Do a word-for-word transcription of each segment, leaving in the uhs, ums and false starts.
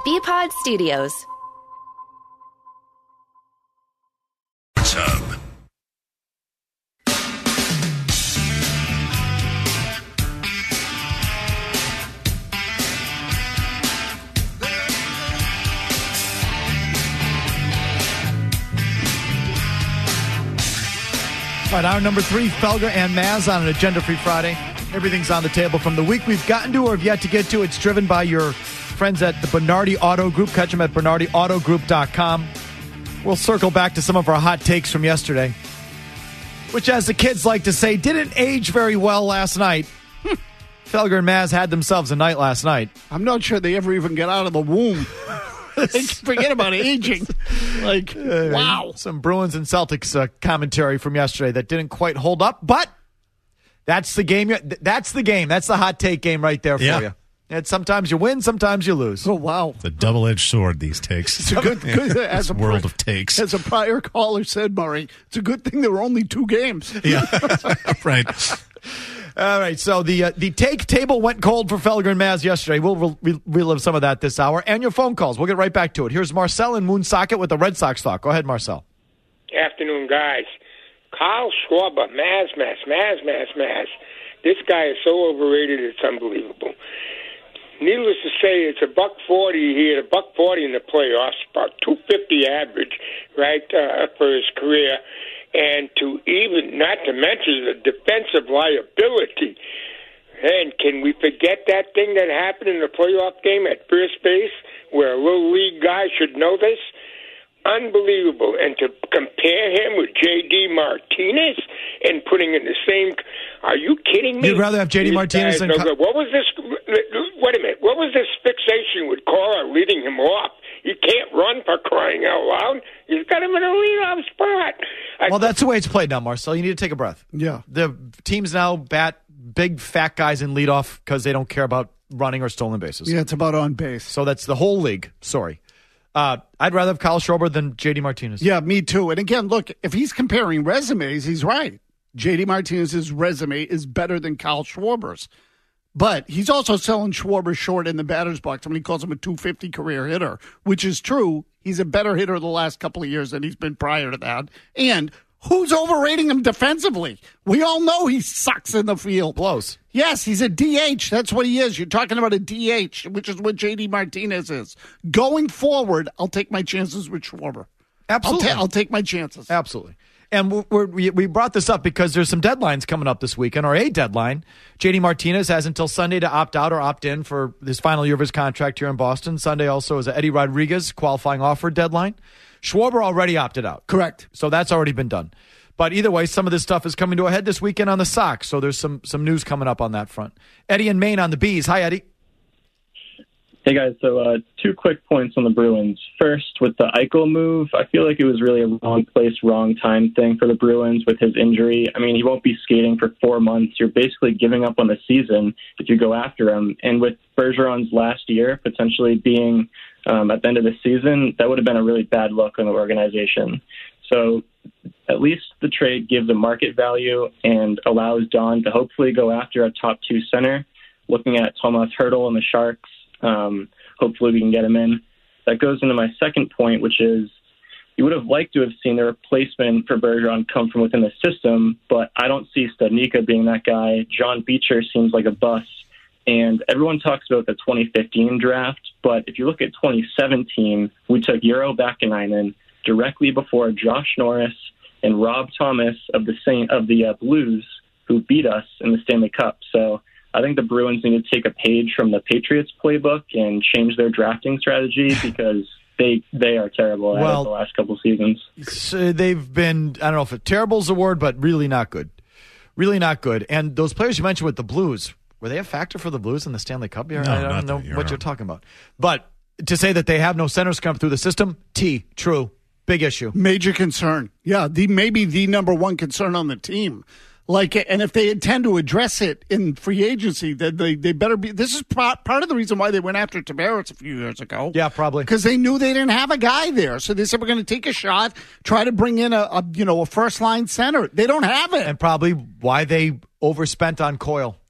B-Pod Studios. Hub. All right, hour number three, Felger and Maz on an Agenda-Free Friday. Everything's on the table from the week we've gotten to or have yet to get to. It's driven by your friends at the Bernardi Auto Group. Catch them at bernardi auto group dot com. We'll circle back to some of our hot takes from yesterday, which, as the kids like to say, didn't age very well last night. Felger and Maz had themselves a night last night. I'm not sure they ever even got out of the womb. Forget about aging. Like, uh, wow. Some Bruins and Celtics uh, commentary from yesterday that didn't quite hold up, but that's the game. That's the game. That's the hot take game right there for yeah. you. And sometimes you win, sometimes you lose. Oh, wow. It's a double-edged sword, these takes. It's a good, good as a world pri- of takes. As a prior caller said, Murray, it's a good thing there were only two games. Yeah, right. All right, so the uh, the take table went cold for Felger and Maz yesterday. We'll re- re- relive some of that this hour. And your phone calls. We'll get right back to it. Here's Marcel in Woonsocket with the Red Sox talk. Go ahead, Marcel. Afternoon, guys. Kyle Schwarber, Maz, Maz, Maz, Maz, Maz. This guy is so overrated, it's unbelievable. Needless to say, it's a buck forty. He had a buck forty in the playoffs, about two fifty average, right, uh, for his career. And to even, not to mention the defensive liability. And can we forget that thing that happened in the playoff game at first base, where a little league guy should know this? Unbelievable. And to compare him with J D Martinez and putting in the same, are you kidding me? You'd rather have J D These Martinez than... no, what was this, wait a minute, what was this fixation with Cora leading him off? He can't run, for crying out loud. He's got him in a leadoff spot. I, well, that's the way it's played now, Marcel. You need to take a breath. Yeah. The teams now bat big, fat guys in leadoff because they don't care about running or stolen bases. Yeah, it's about on base. So that's the whole league. Sorry. Uh, I'd rather have Kyle Schwarber than J D Martinez. Yeah, me too. And again, look, if he's comparing resumes, he's right. J D Martinez's resume is better than Kyle Schwarber's. But he's also selling Schwarber short in the batter's box when he calls him a two fifty career hitter, which is true. He's a better hitter the last couple of years than he's been prior to that. And who's overrating him defensively? We all know he sucks in the field. Blows. Yes, he's a D H. That's what he is. You're talking about a D H, which is what J D Martinez is. Going forward, I'll take my chances with Schwarber. Absolutely. I'll, ta- I'll take my chances. Absolutely. And we're, we we brought this up because there's some deadlines coming up this weekend, or a deadline. J D Martinez has until Sunday to opt out or opt in for his final year of his contract here in Boston. Sunday also is a Eddie Rodriguez qualifying offer deadline. Schwarber already opted out. Correct. So that's already been done. But either way, some of this stuff is coming to a head this weekend on the Sox. So there's some some news coming up on that front. Eddie in Maine on the Bees. Hi, Eddie. Hey, guys. So uh, two quick points on the Bruins. First, with the Eichel move, I feel like it was really a wrong place, wrong time thing for the Bruins with his injury. I mean, he won't be skating for four months. You're basically giving up on the season if you go after him. And with Bergeron's last year potentially being um, at the end of the season, that would have been a really bad look on the organization. So at least the trade gives a market value and allows Don to hopefully go after a top two center. Looking at Tomas Hertl and the Sharks, Um, hopefully we can get him in. That goes into my second point, which is you would have liked to have seen the replacement for Bergeron come from within the system, but I don't see Studnicka being that guy. John Beecher seems like a bust. And everyone talks about the twenty fifteen draft, but if you look at twenty seventeen, we took Euro Vakanainen directly before Josh Norris and Rob Thomas of the Saint of the uh, Blues, who beat us in the Stanley Cup. So I think the Bruins need to take a page from the Patriots playbook and change their drafting strategy because they they are terrible at well, it the last couple seasons. So they've been, I don't know if it, terrible is the word, but really not good. Really not good. And those players you mentioned with the Blues, were they a factor for the Blues in the Stanley Cup year? No, I don't know not what you're talking about. But to say that they have no centers come through the system, T, true. Big issue. Major concern. Yeah, the maybe the number one concern on the team. Like, and if they intend to address it in free agency, then they, they better be. This is part, part of the reason why they went after Tavares a few years ago. Yeah, probably because they knew they didn't have a guy there, so they said we're going to take a shot, try to bring in a, a you know a first line center. They don't have it, and probably why they overspent on Coyle.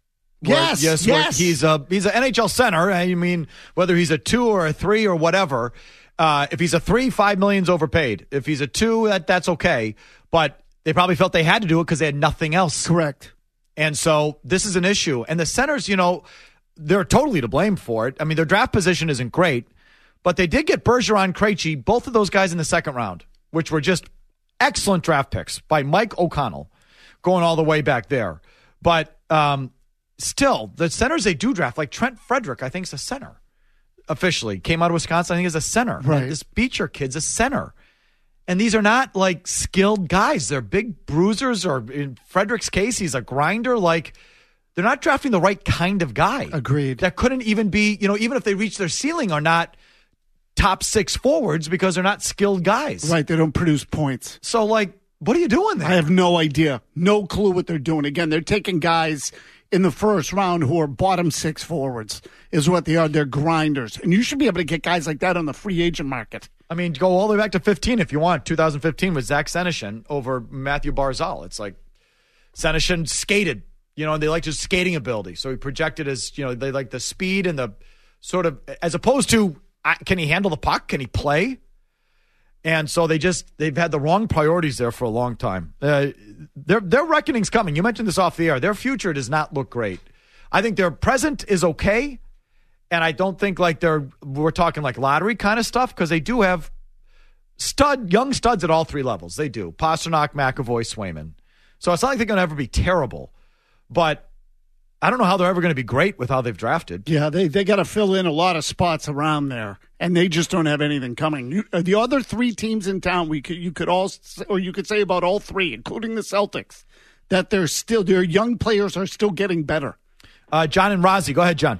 Where, Yes, yes, where yes. he's a he's an N H L center. I mean, whether he's a two or a three or whatever. Uh, if he's a three, five million's overpaid. If he's a two, that that's okay. But they probably felt they had to do it because they had nothing else. Correct. And so this is an issue. And the centers, you know, they're totally to blame for it. I mean, their draft position isn't great, but they did get Bergeron, Krejci, both of those guys in the second round, which were just excellent draft picks by Mike O'Connell, going all the way back there. But um, still, the centers they do draft, like Trent Frederick, I think is a center. Officially came out of Wisconsin, I think is a center. Right. This Beecher kid's a center. And these are not like skilled guys. They're big bruisers, or in Frederick's case, he's a grinder. Like, they're not drafting the right kind of guy. Agreed. That couldn't even be, you know, even if they reach their ceiling, are not top six forwards because they're not skilled guys. Right. They don't produce points. So, like, what are you doing there? I have no idea. No clue what they're doing. Again, they're taking guys in the first round who are bottom six forwards is what they are. They're grinders. And you should be able to get guys like that on the free agent market. I mean, go all the way back to fifteen if you want. two thousand fifteen with Zach Senyshyn over Matthew Barzal. It's like Senyshyn skated, you know, and they liked his skating ability. So he projected as, you know, they like the speed and the sort of, as opposed to, uh, can he handle the puck? Can he play? And so they just, they've had the wrong priorities there for a long time. Uh, their, their reckoning's coming. You mentioned this off the air. Their future does not look great. I think their present is okay. And I don't think like they're, we're talking like lottery kind of stuff, because they do have stud, young studs at all three levels. They do. Pasternak, McAvoy, Swayman. So it's not like they're going to ever be terrible. But I don't know how they're ever going to be great with how they've drafted. Yeah, they, they got to fill in a lot of spots around there, and they just don't have anything coming. You, uh, the other three teams in town, we could you could all, or you could say about all three, including the Celtics, that they're still, their young players are still getting better. Uh, John and Rozzy, go ahead, John.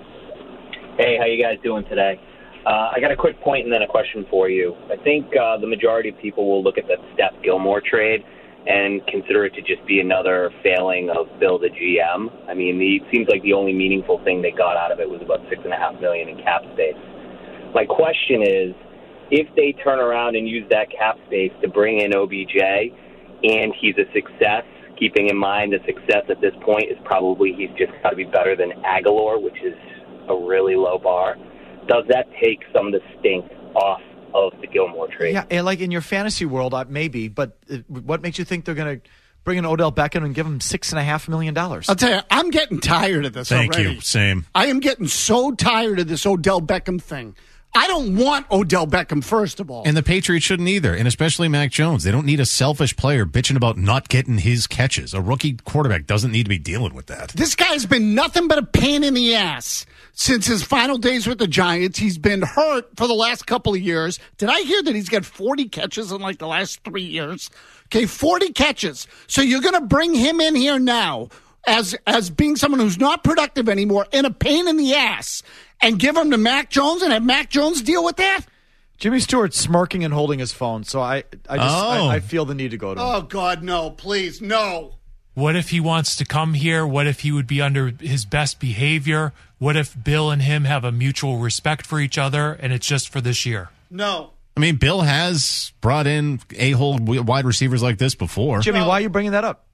Hey, how you guys doing today? Uh, I got a quick point and then a question for you. I think uh, the majority of people will look at the Steph Gilmore trade and consider it to just be another failing of Bill the G M. I mean, the, it seems like the only meaningful thing they got out of it was about six and a half million in cap space. My question is, if they turn around and use that cap space to bring in O B J, and he's a success, keeping in mind the success at this point is probably he's just got to be better than Aguilar, which is a really low bar. Does that take some of the stink off of the Gilmore trade? Yeah, and like in your fantasy world, uh, maybe. But uh, what makes you think they're going to bring in Odell Beckham and give him six and a half million dollars? I'll tell you, I'm getting tired of this Thank already. you. Same. I am getting so tired of this Odell Beckham thing. I don't want Odell Beckham, first of all. And the Patriots shouldn't either, and especially Mac Jones. They don't need a selfish player bitching about not getting his catches. A rookie quarterback doesn't need to be dealing with that. This guy's been nothing but a pain in the ass since his final days with the Giants. He's been hurt for the last couple of years. Did I hear that he's got forty catches in like the last three years? Okay, forty catches. So you're going to bring him in here now as as being someone who's not productive anymore and a pain in the ass, and give him to Mac Jones and have Mac Jones deal with that? Jimmy Stewart's smirking and holding his phone, so I, I just Oh. I, I feel the need to go to him. Oh, God, no, please, no. What if he wants to come here? What if he would be under his best behavior? What if Bill and him have a mutual respect for each other and it's just for this year? No. I mean, Bill has brought in a-hole wide receivers like this before. Jimmy, why are you bringing that up?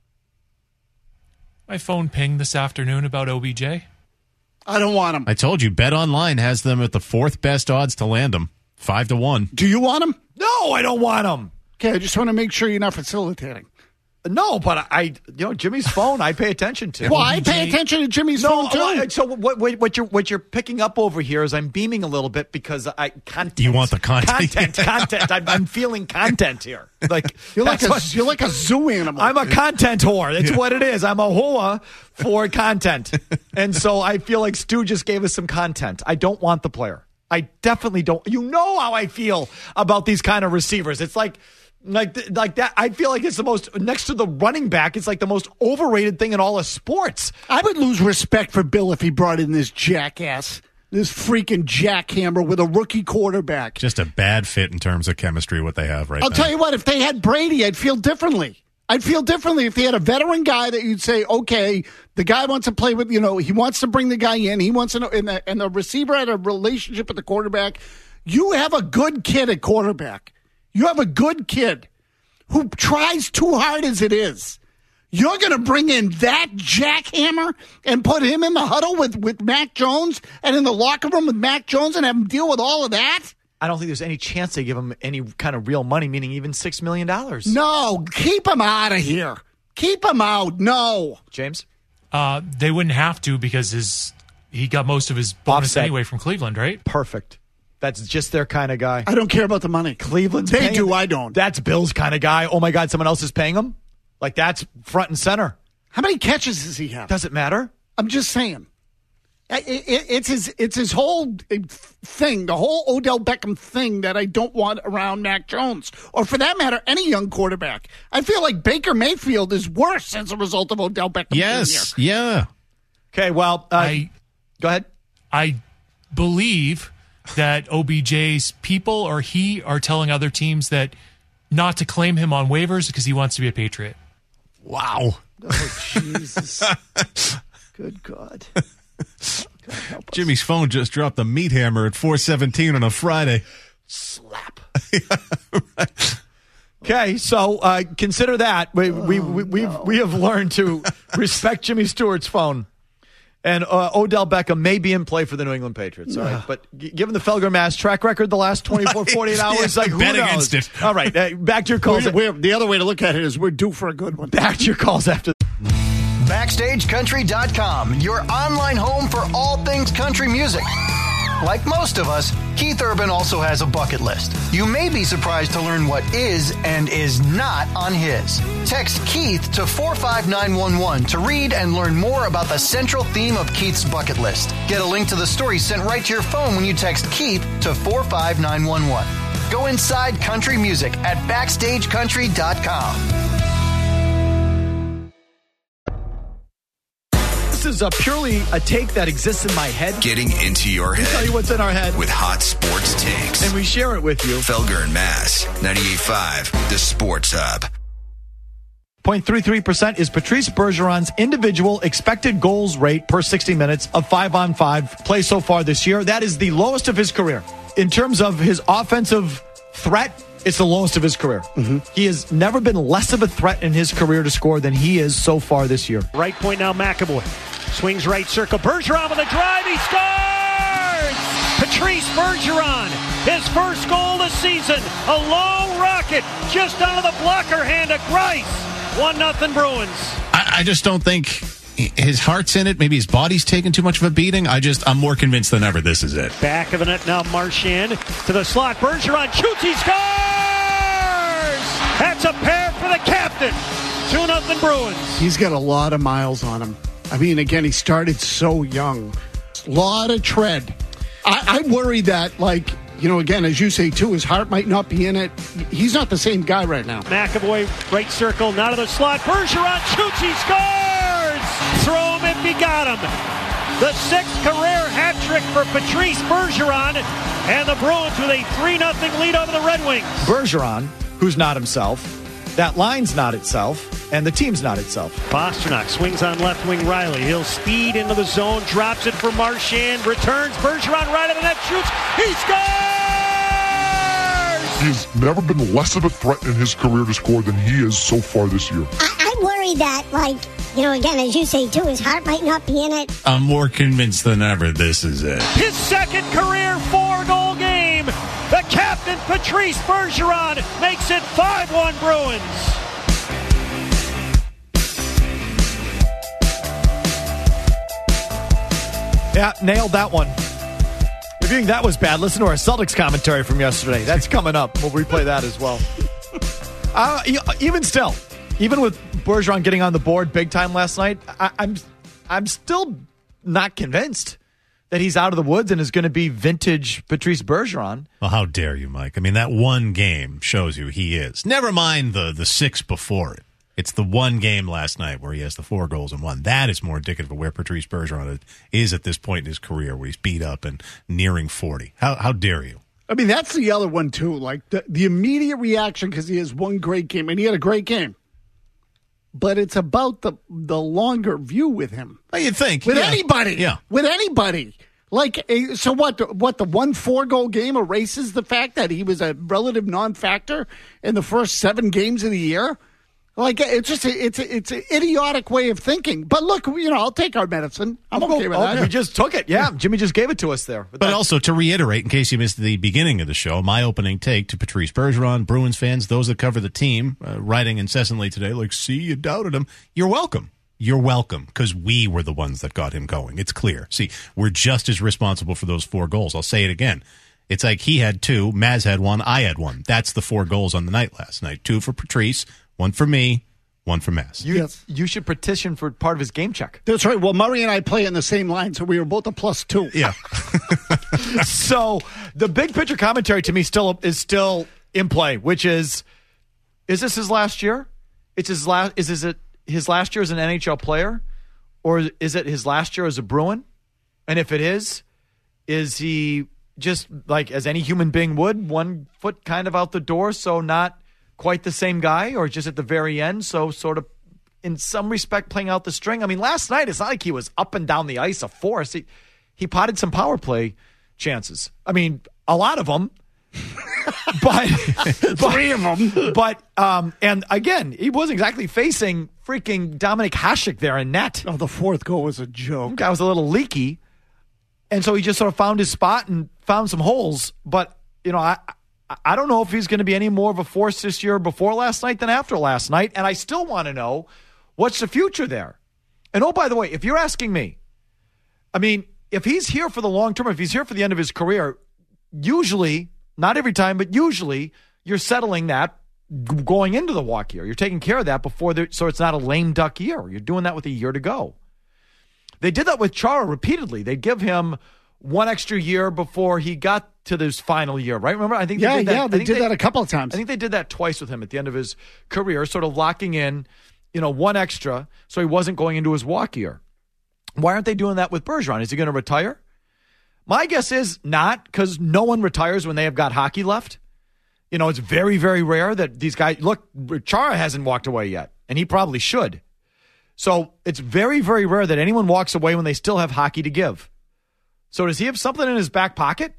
My phone pinged this afternoon about O B J. I don't want him. I told you, Bet Online has them at the fourth best odds to land them, five to one. Do you want him? No, I don't want him. Okay, I just want to make sure you're not facilitating. No, but I, you know, Jimmy's phone I pay attention to. Well, I pay attention to Jimmy's No, phone, too. well, so what, what, what you're what you're picking up over here is I'm beaming a little bit because I content. You want the content. Content, content. I'm, I'm feeling content here. Like You're like, a, that's what- you're like a zoo animal. I'm a content whore. That's what it is. I'm a whore for content, and so I feel like Stu just gave us some content. I don't want the player. I definitely don't. You know how I feel about these kind of receivers. It's like. Like like that, I feel like it's the most, next to the running back, it's like the most overrated thing in all of sports. I would lose respect for Bill if he brought in this jackass, this freaking jackhammer with a rookie quarterback. Just a bad fit in terms of chemistry, what they have right I'll now. tell you what, if they had Brady, I'd feel differently. I'd feel differently if they had a veteran guy that you'd say, okay, the guy wants to play with, you know, he wants to bring the guy in. He wants to know, and the, and the receiver had a relationship with the quarterback. You have a good kid at quarterback. You have a good kid who tries too hard as it is. You're going to bring in that jackhammer and put him in the huddle with, with Mac Jones and in the locker room with Mac Jones and have him deal with all of that? I don't think there's any chance they give him any kind of real money, meaning even six million dollars. No, keep him out of here. Keep him out. No. James? Uh, they wouldn't have to because his he got most of his bonus Offset. anyway from Cleveland, right? Perfect. That's just their kind of guy. I don't care about the money. Cleveland's They paying do, him. I don't. That's Bill's kind of guy. Oh, my God, someone else is paying him? Like, that's front and center. How many catches does he have? Doesn't matter. I'm just saying. It, it, it's his it's his whole thing, the whole Odell Beckham thing that I don't want around Mac Jones, or for that matter, any young quarterback. I feel like Baker Mayfield is worse as a result of Odell Beckham Yes, Junior yeah. Okay, well, uh, I go ahead. I believe that O B J's people or he are telling other teams that not to claim him on waivers because he wants to be a Patriot. Wow. Oh, Jesus. Good God. God help us. Jimmy's phone just dropped the meat hammer at four seventeen on a Friday. Slap. Okay, so uh, consider that. We, we, we, we've, we have learned to respect Jimmy Stewart's phone. And uh, Odell Beckham may be in play for the New England Patriots. All right, but g- given the Felger Mass track record the last twenty-four, forty-eight hours, Yeah, like who bet knows? against it. All right, uh, back to your calls. We're, we're, the other way to look at it is we're due for a good one. Back to your calls after. Backstage Country dot com, your online home for all things country music. Like most of us, Keith Urban also has a bucket list. You may be surprised to learn what is and is not on his. Text Keith to four five nine one one to read and learn more about the central theme of Keith's bucket list. Get a link to the story sent right to your phone when you text Keith to four five nine one one. Go inside country music at backstage country dot com. This is a purely a take that exists in my head. Getting into your Let me tell you head what's in our head, with hot sports takes. and we share it with you. Felger and Mass, ninety-eight point five, the Sports Hub. zero point three three percent is Patrice Bergeron's individual expected goals rate per sixty minutes of five-on-five play so far this year. That is the lowest of his career. In terms of his offensive threat, it's the lowest of his career. Mm-hmm. He has never been less of a threat in his career to score than he is so far this year. Right point now, McAvoy. Swings right circle. Bergeron with a drive. He scores! Patrice Bergeron, his first goal of the season. A low rocket just out of the blocker hand of Grice. one nothing Bruins. I, I just don't think his heart's in it. Maybe his body's taking too much of a beating. I just, I'm more convinced than ever this is it. Back of the net now, Marchand to the slot. Bergeron shoots. He scores! That's a pair for the captain. two nothing Bruins. He's got a lot of miles on him. I mean, again, he started so young. A lot of tread. I, I worry that, like, you know, again, as you say, too, his heart might not be in it. He's not the same guy right now. McAvoy, right circle, now to the slot. Bergeron shoots. He scores! Throw him if he got him. The sixth career hat trick for Patrice Bergeron. And the Bruins with a three nothing lead over the Red Wings. Bergeron, who's not himself, that line's not itself, and the team's not itself. Pastrnak swings on left wing Riley. He'll speed into the zone, drops it for Marchand, returns. Bergeron right of the net, shoots. He scores! He's never been less of a threat in his career to score than he is so far this year. I, I worry that, like, you know, again, as you say, too, his heart might not be in it. I'm more convinced than ever this is it. His second career four-goal game. The captain, Patrice Bergeron, makes it five one Bruins. Yeah, nailed that one. If you think that was bad, listen to our Celtics commentary from yesterday. That's coming up. We'll replay that as well. Uh, even still, even with Bergeron getting on the board big time last night, I, I'm I'm still not convinced that he's out of the woods and is going to be vintage Patrice Bergeron. Well, how dare you, Mike? I mean, that one game shows you he is. Never mind the, the six before it. It's the one game last night where he has the four goals and one. That is more indicative of where Patrice Bergeron is at this point in his career, where he's beat up and nearing forty. How how dare you? I mean, that's the other one, too. Like, the, the immediate reaction, because he has one great game, and he had a great game. But it's about the the longer view with him. Well, you'd think. With yeah. anybody. Yeah. With anybody. Like, eh, so what, the- what, the one four-goal game erases the fact that he was a relative non-factor in the first seven games of the year? Like, it's just, a, it's a, it's an idiotic way of thinking. But look, you know, I'll take our medicine. I'm Oh, okay with oh, that. We just took it. Yeah, Jimmy just gave it to us there. But also, to reiterate, in case you missed the beginning of the show, my opening take to Patrice Bergeron, Bruins fans, those that cover the team, uh, writing incessantly today, like, see, you doubted him. You're welcome. You're welcome, because we were the ones that got him going. It's clear. See, we're just as responsible for those four goals. I'll say it again. It's like he had two, Maz had one, I had one. That's the four goals on the night last night. Two for Patrice, one for me, one for Maz. You, yes. you should petition for part of his game check. That's right. Well, Murray and I play in the same line, so we were both a plus two. Yeah. So the big picture commentary to me still is still in play, which is, is this his last year? It's his last. Is, is it his last year as an N H L player, or is it his last year as a Bruin? And if it is, is he just like as any human being would, one foot kind of out the door, so not quite the same guy, or just at the very end, so sort of in some respect playing out the string? I mean, last night it's not like he was up and down the ice a force. He he potted some power play chances. I mean, a lot of them. but, but three of them. But um, and again, he wasn't exactly facing freaking Dominic Hasek there in net. Oh, the fourth goal was a joke. Guy was a little leaky, and so he just sort of found his spot and found some holes. But you know, I. I don't know if he's going to be any more of a force this year before last night than after last night. And I still want to know what's the future there. And oh, by the way, if you're asking me, I mean, if he's here for the long term, if he's here for the end of his career, usually, not every time, but usually you're settling that going into the walk year. You're taking care of that before, the, so it's not a lame duck year. You're doing that with a year to go. They did that with Chara repeatedly. They give him one extra year before he got to this final year, right? Remember, I think yeah, they did that. yeah, they did they, that a couple of times. I think they did that twice with him at the end of his career, sort of locking in, you know, one extra, so he wasn't going into his walk year. Why aren't they doing that with Bergeron? Is he going to retire? My guess is not, because no one retires when they have got hockey left. You know, it's very, very rare that these guys look. Chara hasn't walked away yet, and he probably should. So it's very, very rare that anyone walks away when they still have hockey to give. So does he have something in his back pocket?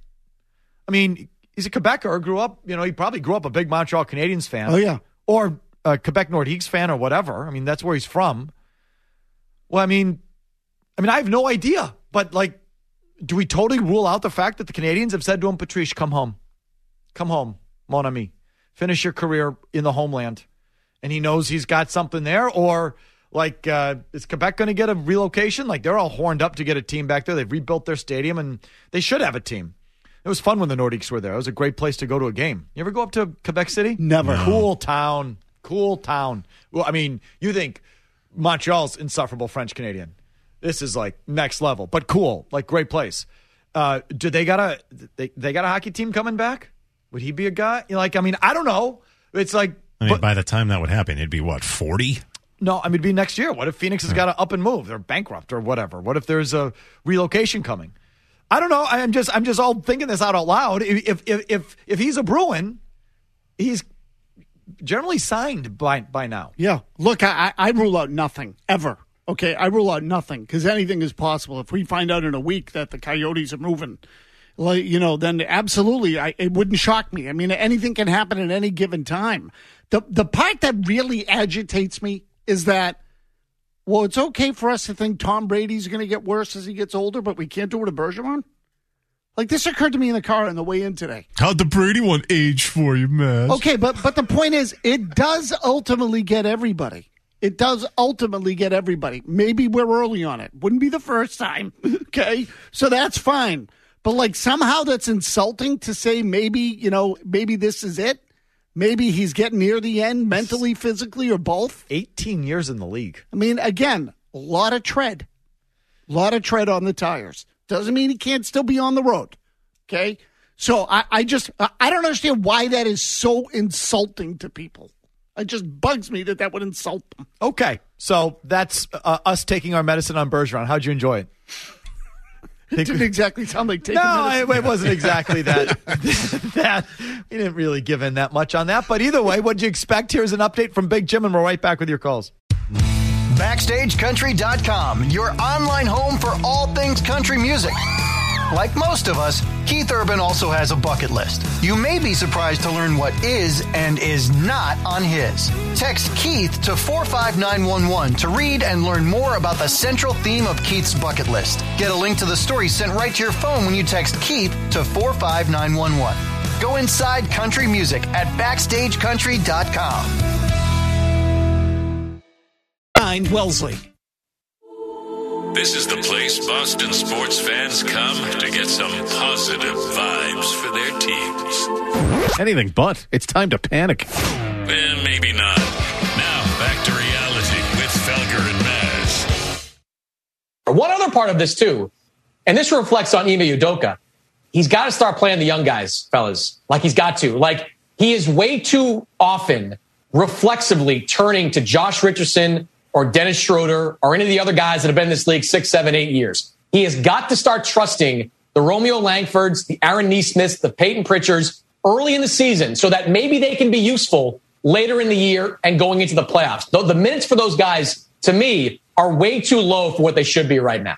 I mean, he's a Quebecer, grew up, you know, he probably grew up a big Montreal Canadiens fan. Oh, yeah. Or a Quebec Nordiques fan or whatever. I mean, that's where he's from. Well, I mean, I mean, I have no idea. But, like, do we totally rule out the fact that the Canadiens have said to him, Patrice, come home. Come home, mon ami. Finish your career in the homeland. And he knows he's got something there. Or, like, uh, is Quebec going to get a relocation? Like, they're all horned up to get a team back there. They've rebuilt their stadium, and they should have a team. It was fun when the Nordiques were there. It was a great place to go to a game. You ever go up to Quebec City? Never. No. Cool town. Cool town. Well, I mean, you think Montreal's insufferable French Canadian. This is like next level, but cool. Like, great place. Uh, do they got a they, they got a hockey team coming back? Would he be a guy? You know, like, I mean, I don't know. It's like, I mean, but, by the time that would happen, it'd be what, forty? No, I mean, it'd be next year. What if Phoenix has got to up and move? They're bankrupt or whatever. What if there's a relocation coming? I don't know. I'm just I'm just all thinking this out out loud. If if if if he's a Bruin, he's generally signed by by now. Yeah. Look, I I rule out nothing ever. Okay, I rule out nothing because anything is possible. If we find out in a week that the Coyotes are moving, like, you know, then absolutely, I, it wouldn't shock me. I mean, anything can happen at any given time. The the part that really agitates me is that, well, it's okay for us to think Tom Brady's going to get worse as he gets older, but we can't do it to Bergeron? Like, this occurred to me in the car on the way in today. How'd the Brady one age for you, man? Okay, but but the point is, it does ultimately get everybody. It does ultimately get everybody. Maybe we're early on it. Wouldn't be the first time, okay? So that's fine. But, like, somehow that's insulting to say maybe, you know, maybe this is it. Maybe he's getting near the end mentally, physically, or both. eighteen years in the league. I mean, again, a lot of tread. A lot of tread on the tires. Doesn't mean he can't still be on the road, okay? So I, I just, I don't understand why that is so insulting to people. It just bugs me that that would insult them. Okay, so that's uh, us taking our medicine on Bergeron. How'd you enjoy it? It didn't exactly sound like taking no, medicine. No, it wasn't exactly that. that. We didn't really give in that much on that. But either way, what'd you expect? Here's an update from Big Jim, and we're right back with your calls. Backstage Country dot com, your online home for all things country music. Like most of us, Keith Urban also has a bucket list. You may be surprised to learn what is and is not on his. Text Keith to four five nine one one to read and learn more about the central theme of Keith's bucket list. Get a link to the story sent right to your phone when you text Keith to four five nine one one. Go inside country music at backstage country dot com. Find Wellesley. This is the place Boston sports fans come to get some positive vibes for their teams. Anything but. It's time to panic. Eh, maybe not. Now, back to reality with Felger and Maz. One other part of this, too, and this reflects on Ime Udoka. He's got to start playing the young guys, fellas. Like, he's got to. Like, he is way too often reflexively turning to Josh Richardson or Dennis Schroeder or any of the other guys that have been in this league six, seven, eight years. He has got to start trusting the Romeo Langfords, the Aaron Neesmiths, the Peyton Pritchards early in the season so that maybe they can be useful later in the year and going into the playoffs. The, the minutes for those guys, to me, are way too low for what they should be right now.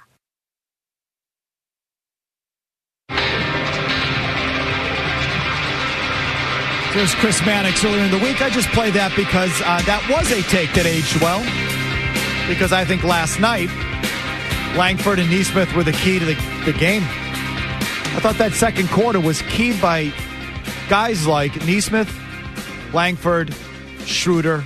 There's Chris Mannix earlier in the week. I just played that because uh, that was a take that aged well. Because I think last night, Langford and Neesmith were the key to the, the game. I thought that second quarter was keyed by guys like Neesmith, Langford, Schroeder.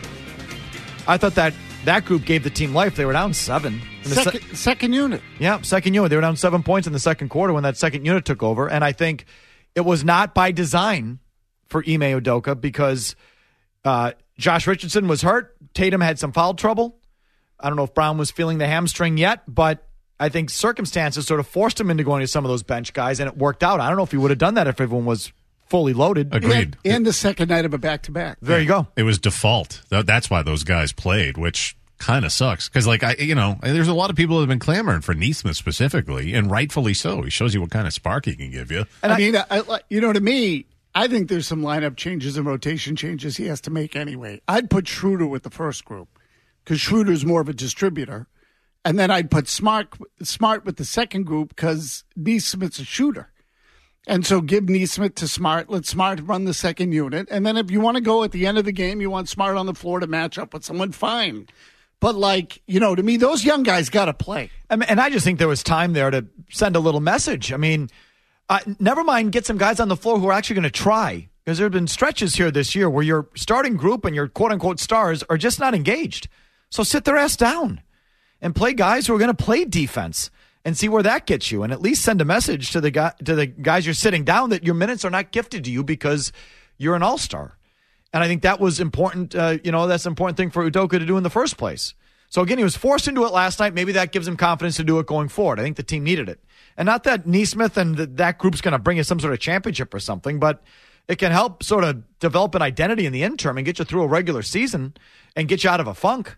I thought that that group gave the team life. They were down seven. In the second, se- second unit. Yeah, second unit. They were down seven points in the second quarter when that second unit took over. And I think it was not by design for Ime Udoka because uh, Josh Richardson was hurt. Tatum had some foul trouble. I don't know if Brown was feeling the hamstring yet, but I think circumstances sort of forced him into going to some of those bench guys, and it worked out. I don't know if he would have done that if everyone was fully loaded. Agreed. And, and the second night of a back-to-back. There you go. It was default. That's why those guys played, which kind of sucks. Because, like, I, you know, there's a lot of people that have been clamoring for Neesmith specifically, and rightfully so. He shows you what kind of spark he can give you. And I, I mean, I, you know, to me, I think there's some lineup changes and rotation changes he has to make anyway. I'd put Schroeder with the first group because Schroeder's more of a distributor. And then I'd put Smart Smart with the second group because Neesmith's a shooter. And so give Neesmith to Smart. Let Smart run the second unit. And then if you want to go at the end of the game, you want Smart on the floor to match up with someone, fine. But, like, you know, to me, those young guys got to play. I mean, and I just think there was time there to send a little message. I mean, uh, never mind get some guys on the floor who are actually going to try. Because there have been stretches here this year where your starting group and your quote-unquote stars are just not engaged. So sit their ass down and play guys who are going to play defense and see where that gets you. And at least send a message to the guy, to the guys you're sitting down that your minutes are not gifted to you because you're an all-star. And I think that was important. Uh, you know, that's an important thing for Udoka to do in the first place. So, again, he was forced into it last night. Maybe that gives him confidence to do it going forward. I think the team needed it. And not that Neesmith and the, that group's going to bring you some sort of championship or something, but it can help sort of develop an identity in the interim and get you through a regular season and get you out of a funk.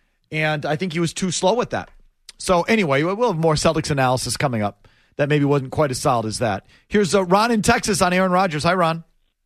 And I think he was too slow with that. So, anyway, we'll have more Celtics analysis coming up that maybe wasn't quite as solid as that. Here's uh, Ron in Texas on Aaron Rodgers. Hi, Ron.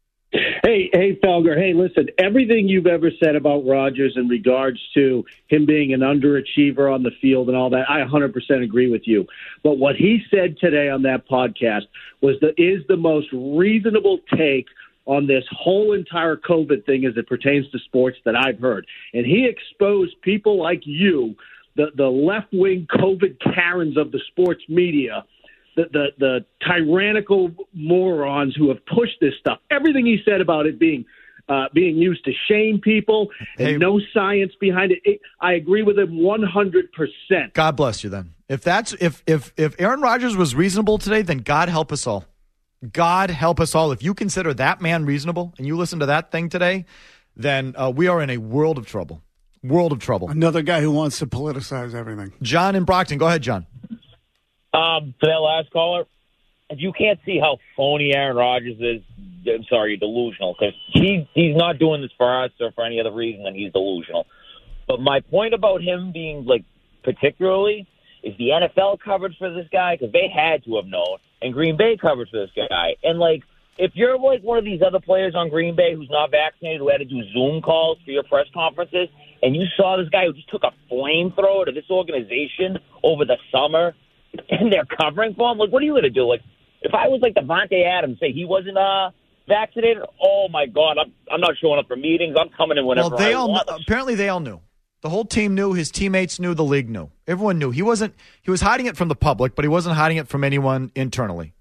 Hey, hey, Felger. Hey, listen, everything you've ever said about Rodgers in regards to him being an underachiever on the field and all that, I one hundred percent agree with you. But what he said today on that podcast was the is the most reasonable take on this whole entire COVID thing as it pertains to sports that I've heard. And he exposed people like you, the, the left-wing COVID Karens of the sports media, The, the the tyrannical morons who have pushed this stuff. Everything he said about it being uh, being used to shame people and hey, no science behind it, it, I agree with him one hundred percent. God bless you then. If that's if if if Aaron Rodgers was reasonable today, then God help us all. God help us all. If you consider that man reasonable and you listen to that thing today, then uh, we are in a world of trouble. World of trouble. Another guy who wants to politicize everything. John in Brockton. Go ahead, John. Um, for that last caller, if you can't see how phony Aaron Rodgers is, I'm sorry, you're delusional, because he, he's not doing this for us or for any other reason than he's delusional. But my point about him being, like, particularly, is the N F L coverage for this guy, because they had to have known, and Green Bay coverage for this guy. And, like, if you're, like, one of these other players on Green Bay who's not vaccinated, who had to do Zoom calls for your press conferences, and you saw this guy who just took a flamethrower to this organization over the summer, and they're covering for him. Like, what are you going to do? Like, if I was like Devontae Adams, say he wasn't uh, vaccinated, oh my God, I'm I'm not showing up for meetings. I'm coming in whenever well, they I all want. kn- apparently they all knew. The whole team knew. His teammates knew. The league knew. Everyone knew. He wasn't. He was hiding it from the public, but he wasn't hiding it from anyone internally.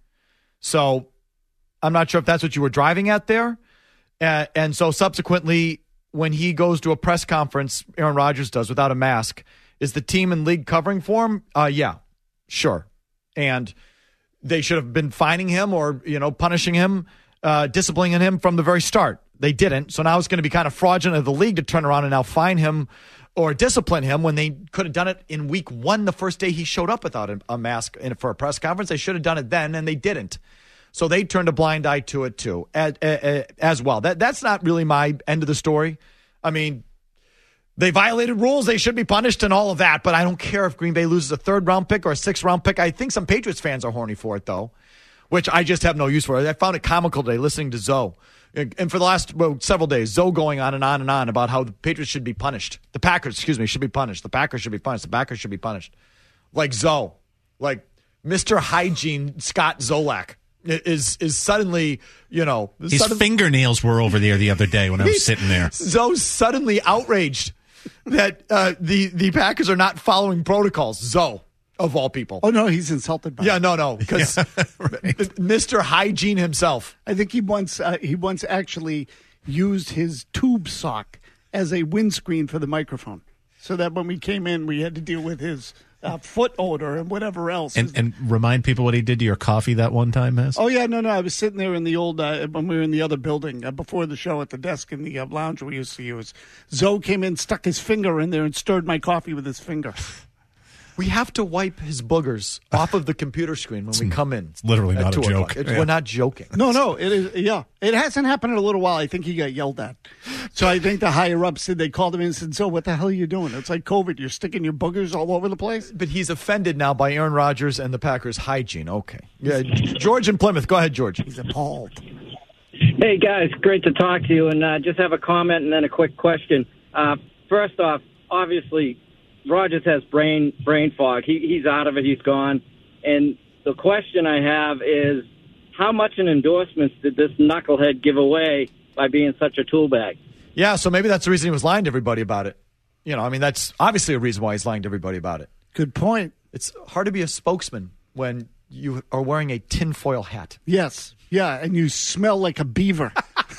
So I'm not sure if that's what you were driving at there. Uh, and so subsequently, when he goes to a press conference, Aaron Rodgers does without a mask. Is the team and league covering for him? Uh, yeah, sure. And they should have been fining him or, you know, punishing him, uh, disciplining him from the very start. They didn't. So now it's going to be kind of fraudulent of the league to turn around and now fine him or discipline him when they could have done it in week one, the first day he showed up without a, a mask in, for a press conference. They should have done it then, and they didn't. So they turned a blind eye to it too, as, as well. That That's not really my end of the story. I mean, they violated rules. They should be punished and all of that. But I don't care if Green Bay loses a third round pick or a sixth round pick. I think some Patriots fans are horny for it, though, which I just have no use for. I found it comical today listening to Zoe. And for the last well, several days, Zoe going on and on and on about how the Patriots should be punished. The Packers, excuse me, should be punished. The Packers should be punished. The Packers should be punished. Like Zoe. Like Mister Hygiene Scott Zolak. Is is suddenly, you know. His sudden, fingernails were over there the other day when I was sitting there. Zoe's suddenly outraged that uh, the, the Packers are not following protocols. Zoe, of all people. Oh, no, he's insulted by Yeah, it. no, no, because Yeah, right. Mister Hygiene himself. I think he once uh, he once actually used his tube sock as a windscreen for the microphone, so that when we came in, we had to deal with his uh, foot odor and whatever else. And, and remind people what he did to your coffee that one time, Mass? Oh, yeah, no, no. I was sitting there in the old, uh, when we were in the other building uh, before the show at the desk in the uh, lounge we used to use. Zoe came in, stuck his finger in there, and stirred my coffee with his finger. We have to wipe his boogers off of the computer screen when we come in. It's literally at not a two o'clock. joke. It's- Yeah. We're not joking. No, no, it is. Yeah, it hasn't happened in a little while. I think he got yelled at. So I think the higher ups said they called him in and said, "So what the hell are you doing? It's like COVID. You're sticking your boogers all over the place." But he's offended now by Aaron Rodgers and the Packers' hygiene. Okay. Yeah, George in Plymouth. Go ahead, George. He's appalled. Hey, guys, great to talk to you, and uh, just have a comment and then a quick question. Uh, first off, obviously, Rodgers has brain brain fog. He, he's out of it. He's gone. And the question I have is, how much in endorsements did this knucklehead give away by being such a tool bag? Yeah, so maybe that's the reason he was lying to everybody about it. You know, I mean, that's obviously a reason why he's lying to everybody about it. Good point. It's hard to be a spokesman when you are wearing a tinfoil hat. Yes. Yeah, and you smell like a beaver.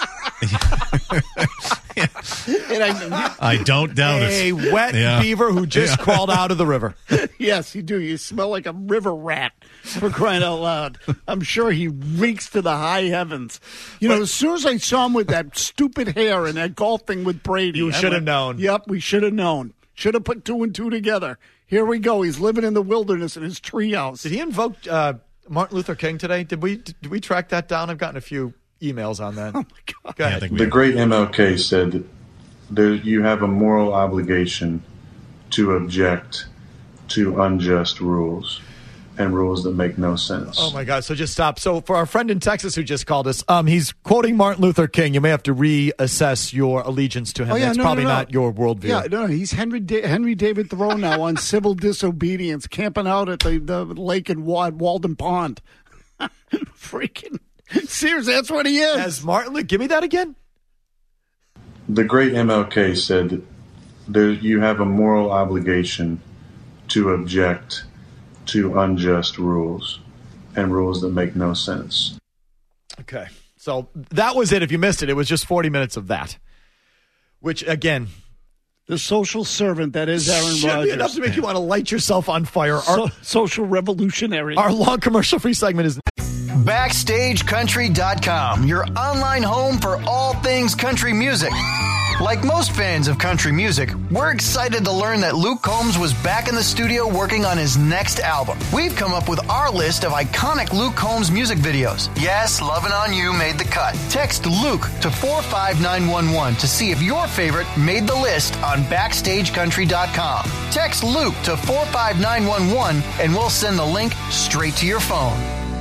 And I, I don't doubt a it. A wet Yeah. beaver who just Yeah. crawled out of the river. Yes, you do. You smell like a river rat, for crying out loud. I'm sure he reeks to the high heavens. You know, as soon as I saw him with that stupid hair and that golf thing with Brady. You I should have went, known. Yep, we should have known. Should have put two and two together. Here we go. He's living in the wilderness in his treehouse. Did he invoke uh, Martin Luther King today? Did we did we track that down? I've gotten a few emails on that. Oh, my God. Go ahead. The great M L K said that there, you have a moral obligation to object to unjust rules and rules that make no sense. Oh, my God. So just stop. So for our friend in Texas who just called us, um, he's quoting Martin Luther King. You may have to reassess your allegiance to him. Oh, yeah, That's no, probably no, no. not your worldview. Yeah, no, he's Henry da- Henry David Thoreau now on civil disobedience, camping out at the, the lake in Wa- Walden Pond. Freaking seriously, that's what he is. As Martin Luther, give me that again. The great M L K said that there, you have a moral obligation to object to unjust rules and rules that make no sense. Okay. So that was it. If you missed it, it was just forty minutes of that. Which, again, the social servant that is Aaron should Rodgers. be enough to make you want to light yourself on fire. Our, So, social revolutionary. our long commercial-free segment is... Backstage Country dot com, your online home for all things country music. Like most fans of country music, we're excited to learn that Luke Combs was back in the studio working on his next album. We've come up with our list of iconic Luke Combs music videos. Yes, Lovin' On You made the cut. Text Luke to four five nine one one to see if your favorite made the list on Backstage Country dot com. Text Luke to four five nine one one and we'll send the link straight to your phone.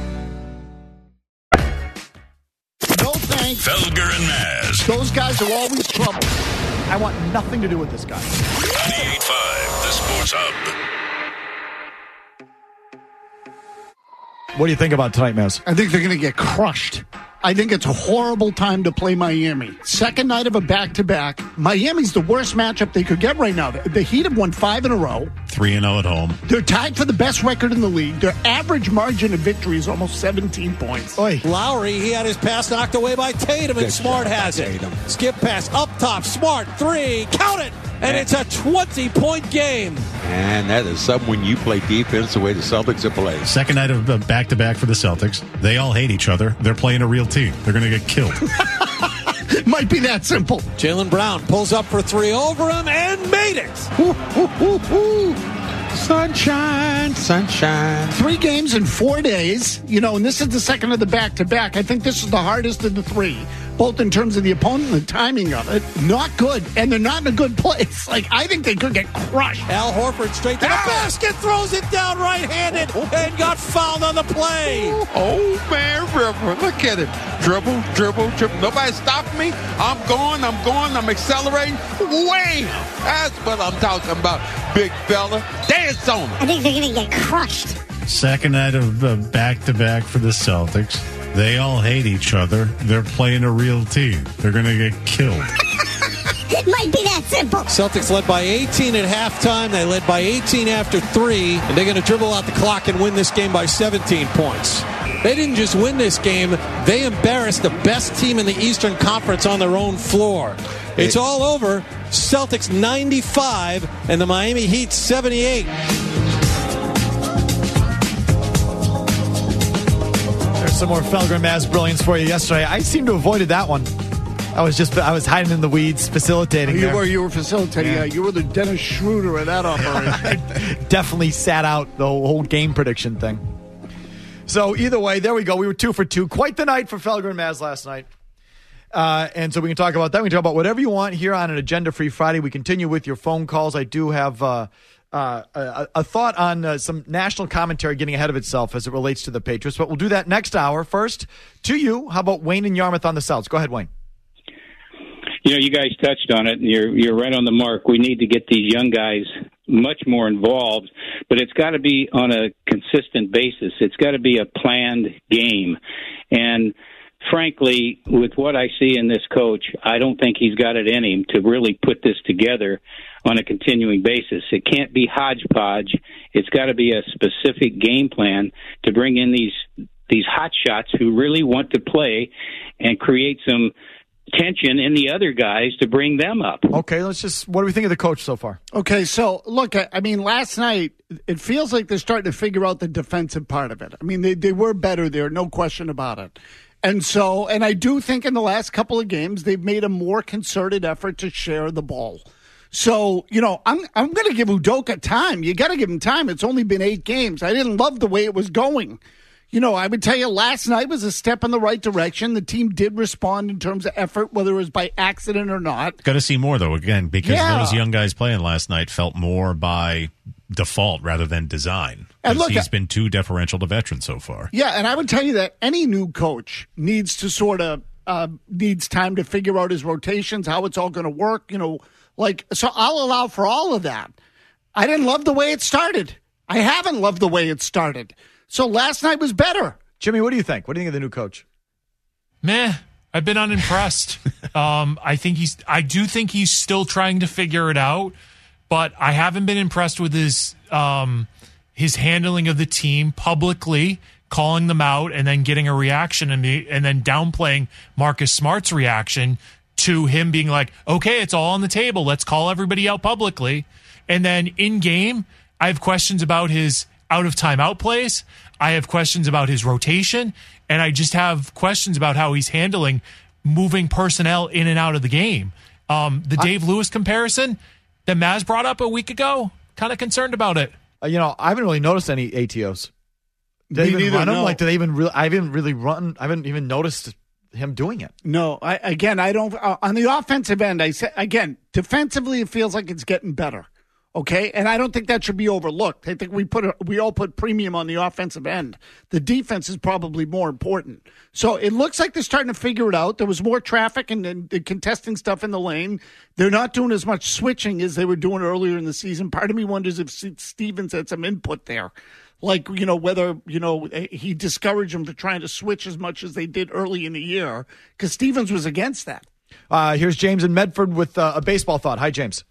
No thanks. Felger and Maz. Those guys are always trouble. I want nothing to do with this guy. ninety-eight point five, the Sports Hub. What do you think about tonight, Maz? I think they're going to get crushed. I think it's a horrible time to play Miami. Second night of a back-to-back. Miami's the worst matchup they could get right now. The Heat have won five in a row. three and oh at home. They're tied for the best record in the league. Their average margin of victory is almost seventeen points. Oy. Lowry, he had his pass knocked away by Tatum, and Good Smart shot, has it. Tatum. Skip pass, up top, Smart, three, count it! And it's a twenty-point game. And that is something when you play defense the way the Celtics are playing. Second night of uh, back-to-back for the Celtics. They all hate each other. They're playing a real team. They're going to get killed. Might be that simple. Jaylen Brown pulls up for three over him and made it. Ooh, ooh, ooh, ooh. Sunshine, sunshine. Three games in four days, you know, and this is the second of the back-to-back. I think this is the hardest of the three, both in terms of the opponent and the timing of it. Not good, and they're not in a good place. Like, I think they could get crushed. Al Horford straight to the basket, throws it down right-handed, and got fouled on the play. Oh, man, River, look at him. Dribble, dribble, dribble. Nobody stopping me. I'm going, I'm going, I'm accelerating. Wham! That's what I'm talking about, big fella. Dance on him. I think they're going to get crushed. Second night of uh, back-to-back for the Celtics. They all hate each other. They're playing a real team. They're going to get killed. It might be that simple. Celtics led by eighteen at halftime. They led by eighteen after three, and they're going to dribble out the clock and win this game by seventeen points. They didn't just win this game. They embarrassed the best team in the Eastern Conference on their own floor. It's all over. Celtics ninety-five and the Miami Heat seventy-eight. There's some more Felger and Maz brilliance for you yesterday. I seem to have avoided that one. I was just I was hiding in the weeds, facilitating. You there. were you were facilitating. Yeah. Uh, you were the Dennis Schroeder of that operation. Definitely sat out the whole game prediction thing. So either way, there we go. We were two for two. Quite the night for Felger and Maz last night. Uh, and so we can talk about that. We can talk about whatever you want here on an Agenda-Free Friday. We continue with your phone calls. I do have uh, uh, a, a thought on uh, some national commentary getting ahead of itself as it relates to the Patriots, but we'll do that next hour. First, to you, how about Wayne and Yarmouth on the Souths? Go ahead, Wayne. You know, you guys touched on it, and you're you're right on the mark. We need to get these young guys much more involved, but it's got to be on a consistent basis. It's got to be a planned game. And frankly, with what I see in this coach, I don't think he's got it in him to really put this together on a continuing basis. It can't be hodgepodge. It's got to be a specific game plan to bring in these these hot shots who really want to play and create some tension in the other guys to bring them up. Okay, let's just, what do we think of the coach so far? Okay, so look, I, I mean, last night, it feels like they're starting to figure out the defensive part of it. I mean, they, they were better there, no question about it. And so, and I do think in the last couple of games, they've made a more concerted effort to share the ball. So, you know, I'm I'm going to give Udoka time. You got to give him time. It's only been eight games. I didn't love the way it was going. You know, I would tell you last night was a step in the right direction. The team did respond in terms of effort, whether it was by accident or not. Got to see more, though, again, because Yeah. those young guys playing last night felt more by default rather than design. And 'Cause look, he's been too deferential to veterans so far. Yeah, and I would tell you that any new coach needs to sort of uh, needs time to figure out his rotations, how it's all going to work. You know, like, so I'll allow for all of that. I didn't love the way it started. I haven't loved the way it started. So last night was better. Jimmy, what do you think? What do you think of the new coach? Meh. I've been unimpressed. um, I think he's. I do think he's still trying to figure it out, but I haven't been impressed with his um, his handling of the team publicly, calling them out, and then getting a reaction, and the, and then downplaying Marcus Smart's reaction to him being like, "Okay, it's all on the table. Let's call everybody out publicly." And then in game, I have questions about his out of timeout plays. I have questions about his rotation, and I just have questions about how he's handling moving personnel in and out of the game. Um, the Dave I, Lewis comparison that Maz brought up a week ago, kind of concerned about it. Uh, you know, I haven't really noticed any A T Os. Do they Me even neither, run them? no. Like, do they even really? I haven't really run. I haven't even noticed him doing it. No, I, again, I don't. Uh, on the offensive end, I say again, defensively, it feels like it's getting better. Okay, and I don't think that should be overlooked. I think we put a, we all put premium on the offensive end. The defense is probably more important. So it looks like they're starting to figure it out. There was more traffic and, and, and contesting stuff in the lane. They're not doing as much switching as they were doing earlier in the season. Part of me wonders if Stevens had some input there. Like, you know, whether, you know, he discouraged them from trying to switch as much as they did early in the year, because Stevens was against that. Uh, here's James in Medford with uh, a baseball thought. Hi, James.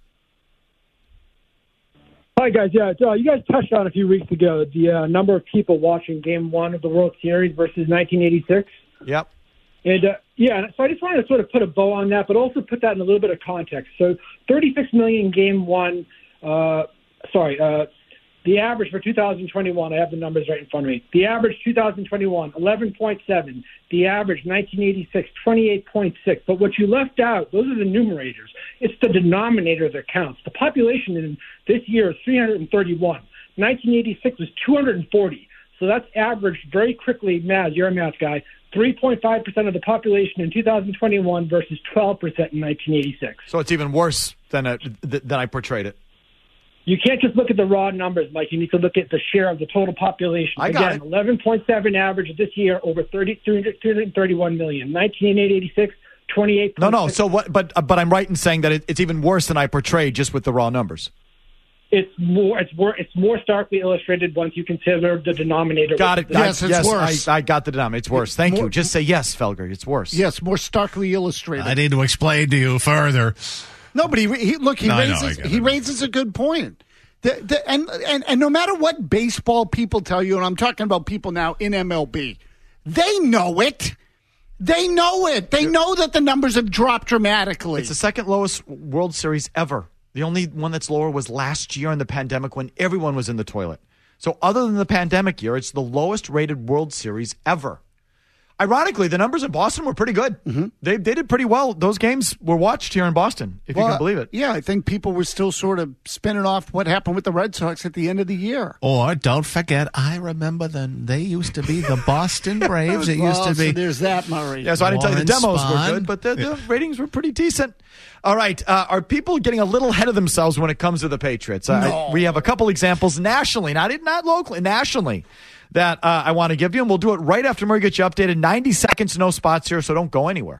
Hi, guys. Yeah, uh, you guys touched on a few weeks ago the uh, number of people watching Game One of the World Series versus nineteen eighty-six. Yep. And, uh, yeah, so I just wanted to sort of put a bow on that, but also put that in a little bit of context. So thirty-six million Game One, uh, sorry, uh, the average for two thousand twenty-one, I have the numbers right in front of me. The average two thousand twenty-one, eleven point seven. The average nineteen eighty-six, twenty-eight point six. But what you left out, those are the numerators. It's the denominator that counts. The population in this year is three hundred thirty-one. nineteen eighty-six was two hundred forty. So that's averaged very quickly, Maz, you're a math guy, three point five percent of the population in two thousand twenty-one versus twelve percent in nineteen eighty-six. So it's even worse than, a, th- than I portrayed it. You can't just look at the raw numbers, Mike. You need to look at the share of the total population. I got Again, it. eleven point seven average this year over thirty, three hundred thirty-one million. nineteen eighty-six, twenty-eight. No, no. So what? But but I'm right in saying that it, it's even worse than I portrayed just with the raw numbers. It's more. It's more. It's more starkly illustrated once you consider the denominator. Got it. Yes, I, it's yes, worse. I, I got the denominator. It's worse. Thank more, you. Just say yes, Felger. It's worse. Yes, more starkly illustrated. I need to explain to you further. No, but he, he look, he No, I know, raises I get he it. raises a good point. The, the, and, and and no matter what baseball people tell you, and I'm talking about people now in M L B, they know it. They know it. They know that the numbers have dropped dramatically. It's the second lowest World Series ever. The only one that's lower was last year in the pandemic when everyone was in the toilet. So other than the pandemic year, it's the lowest rated World Series ever. Ironically, the numbers in Boston were pretty good. Mm-hmm. They they did pretty well. Those games were watched here in Boston, if well, you can believe it. Yeah, I think people were still sort of spinning off what happened with the Red Sox at the end of the year. Or don't forget, I remember then they used to be the Boston Braves. It used well, to be. So there's that, Murray. Yeah, so I didn't tell you the Warren demos Spahn. were good, but the, the ratings were pretty decent. All right, uh, are people getting a little ahead of themselves when it comes to the Patriots? Uh, No. I, we have a couple examples nationally, not not locally, nationally, that uh, I want to give you, and we'll do it right after Murray gets you updated. ninety seconds, no spots here, so don't go anywhere.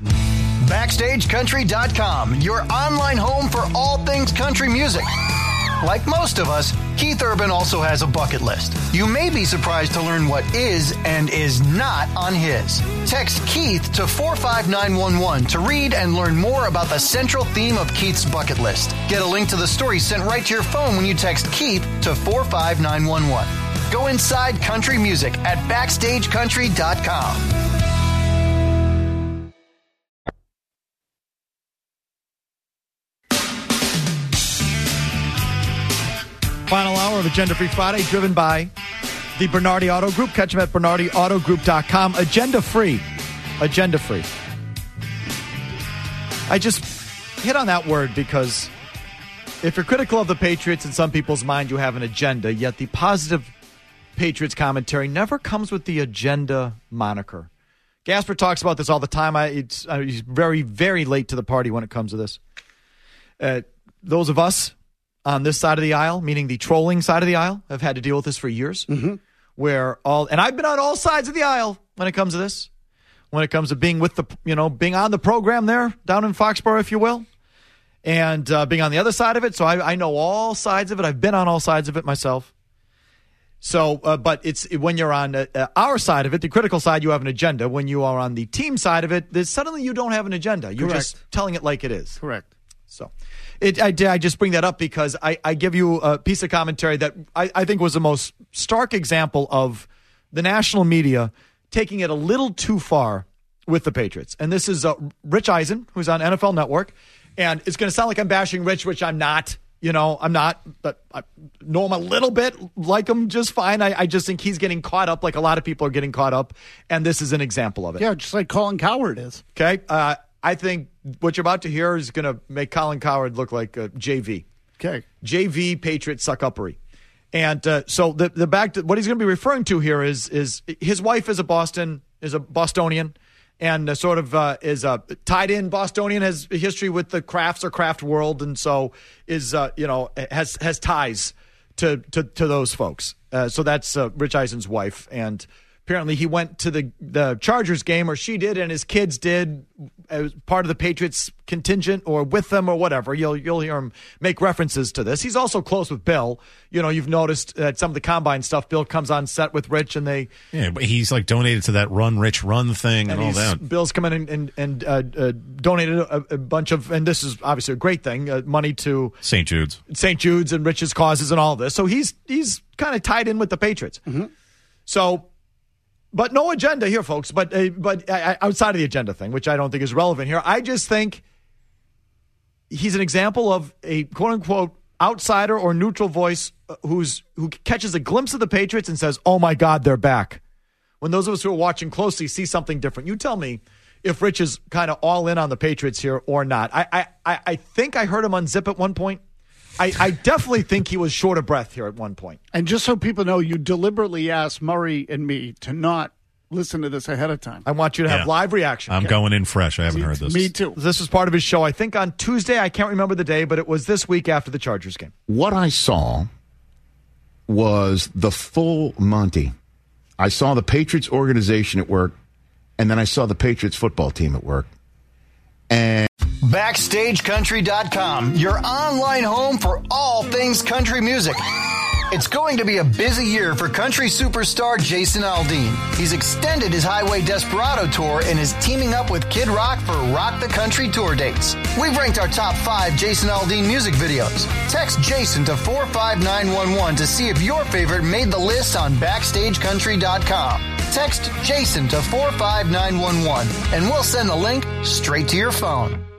Backstage Country dot com, your online home for all things country music. Like most of us, Keith Urban also has a bucket list. You may be surprised to learn what is and is not on his. Text Keith to four five nine one one to read and learn more about the central theme of Keith's bucket list. Get a link to the story sent right to your phone when you text Keith to four five nine one one. Go inside country music at Backstage Country dot com. Final hour of Agenda Free Friday, driven by the Bernardi Auto Group. Catch them at Bernardi Auto Group dot com. Agenda free. Agenda free. I just hit on that word because if you're critical of the Patriots, in some people's mind, you have an agenda, yet the positive Patriots commentary never comes with the agenda moniker. Gasper talks about this all the time. I, it's, uh, he's very, very late to the party when it comes to this. Uh, those of us on this side of the aisle, meaning the trolling side of the aisle, have had to deal with this for years. Mm-hmm. Where all, and I've been on all sides of the aisle when it comes to this. When it comes to being with the, you know, being on the program there down in Foxborough, if you will, and uh, being on the other side of it. So I, I know all sides of it. I've been on all sides of it myself. So, uh, but it's when you're on uh, our side of it, the critical side, you have an agenda. When you are on the team side of it, there's, suddenly you don't have an agenda. You're Correct. just telling it like it is. Correct. So it, I, I just bring that up because I, I give you a piece of commentary that I, I think was the most stark example of the national media taking it a little too far with the Patriots. And this is uh, Rich Eisen, who's on N F L Network. And it's going to sound like I'm bashing Rich, which I'm not. You know, I'm not, but I know him a little bit, like him just fine. I, I just think he's getting caught up like a lot of people are getting caught up. And this is an example of it. Yeah, just like Colin Cowherd is. Okay. Uh, I think what you're about to hear is going to make Colin Cowherd look like a J V. Okay. J V Patriot suck-uppery. And uh, so the the back to what he's going to be referring to here is is his wife is a Boston, is a Bostonian. And uh, sort of uh, is uh, tied in. Bostonian has a history with the crafts or craft world, and so is uh, you know has has ties to to, to those folks. Uh, so that's uh, Rich Eisen's wife, and apparently he went to the the Chargers game, or she did, and his kids did as part of the Patriots contingent or with them or whatever. You'll you'll hear him make references to this. He's also close with Bill. You know, you've noticed that some of the combine stuff, Bill comes on set with Rich, and they yeah, but he's like donated to that Run Rich Run thing and, and all that. Bill's come in and and, and uh, uh, donated a, a bunch of, and this is obviously a great thing, uh, money to Saint Jude's, Saint Jude's, and Rich's causes and all this. So he's he's kind of tied in with the Patriots. Mm-hmm. So. But no agenda here, folks. But uh, but uh, outside of the agenda thing, which I don't think is relevant here, I just think he's an example of a quote unquote outsider or neutral voice who's who catches a glimpse of the Patriots and says, "Oh my God, they're back." When those of us who are watching closely see something different, you tell me if Rich is kind of all in on the Patriots here or not. I I I think I heard him unzip at one point. I, I definitely think he was short of breath here at one point. And just so people know, you deliberately asked Murray and me to not listen to this ahead of time. I want you to have Yeah. live reaction. I'm okay? going in fresh. I haven't Me- heard this. Me too. This was part of his show, I think, on Tuesday. I can't remember the day, but it was this week after the Chargers game. What I saw was the full Monty. I saw the Patriots organization at work, and then I saw the Patriots football team at work. And Backstage Country dot com, your online home for all things country music. It's going to be a busy year for country superstar Jason Aldean. He's extended his Highway Desperado tour and is teaming up with Kid Rock for Rock the Country tour dates. We've ranked our top five Jason Aldean music videos. Text Jason to four five nine one one to see if your favorite made the list on Backstage Country dot com. Text Jason to four five nine one one and we'll send the link straight to your phone.